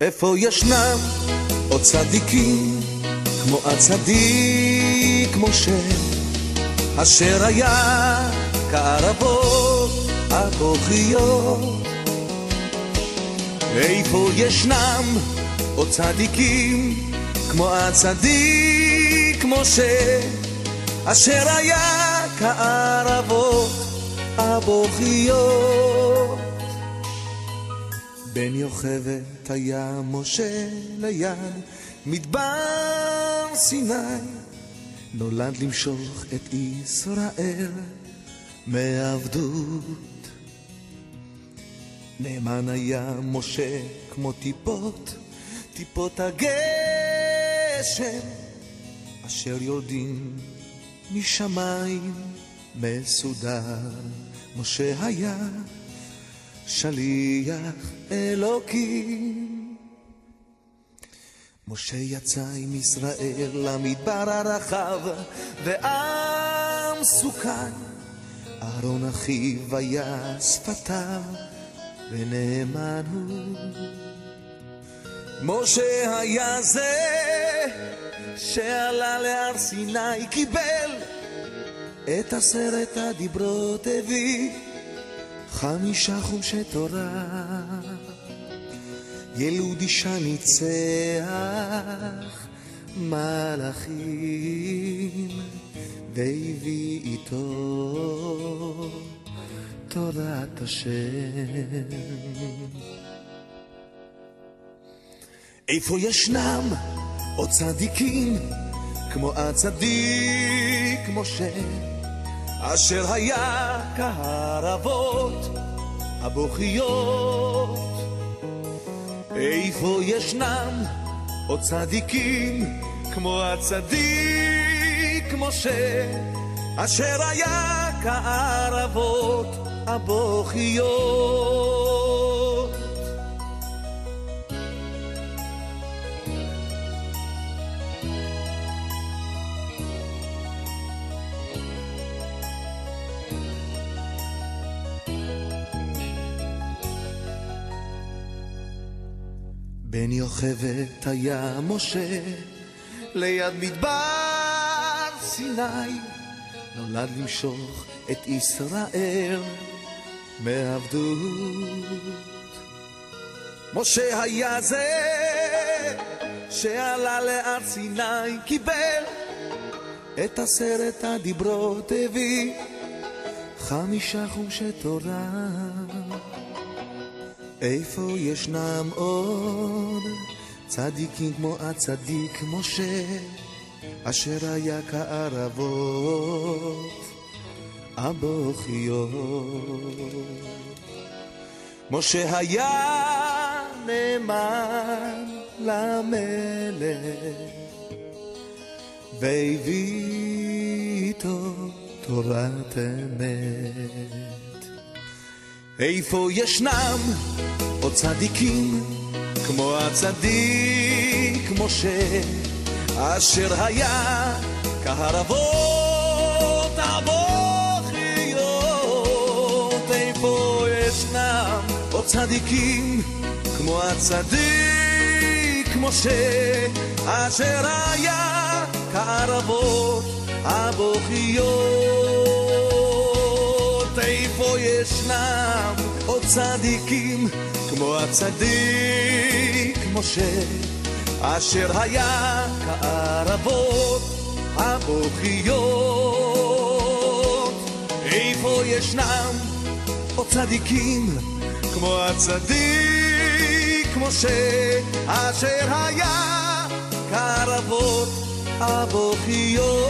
איפה ישנם עוד צדיקים כמו הצדיק משה, אשר היה כערבות הבוכיות? איפה ישנם עוד צדיקים כמו הצדיק משה, אשר היה כערבות הבוכיות? בן יוכבד היה משה ליד מדבר סיני, נולד למשוך את ישראל מעבדות. נאמן היה משה כמו טיפות הגשם, אשר יורדים משמיים מסודר. משה היה שליח אלוקים. משה יצא עם ישראל למדבר הרחב ועם סוכן, אהרון אחיו היה שפתיו ונאמן הוא. משה היה זה שעלה להר סיני, קיבל את 10 הדיברות, הביא 5 חומשי תורה, ילוד אישה ניצח מלאכים, והביא איתו תורת השם. איפה ישנם עוד צדיקים כמו הצדיק משה, אשר היה כערבות הבוכיות? איפה ישנם עוד צדיקים כמו הצדיק משה, אשר היה כערבות הבוכיות? בן יוכבד היה משה ליד מדבר סיני, נולד למשוך את ישראל מעבדות. משה היה זה שעלה להר סיני, קיבל את 10 הדיברות, הביא 5 חומשי תורה. איפה ישנם עוד צדיקים כמו הצדיק משה, אשר היה כערבות הבוכיות? משה היה נאמן למלך, והביא איתו תורת אמת. איפה ישנם עוד צדיקים כמו הצדיק משה, אשר היה כערבות הבוכיות? איפה ישנם עוד צדיקים כמו הצדיק משה, אשר היה כערבות הבוכיות? איפה ישנם עוד צדיקים כמו הצדיק משה, אשר היה כערבות הבוכיות? איפה ישנם עוד צדיקים כמו הצדיק משה, אשר היה כערבות הבוכיות?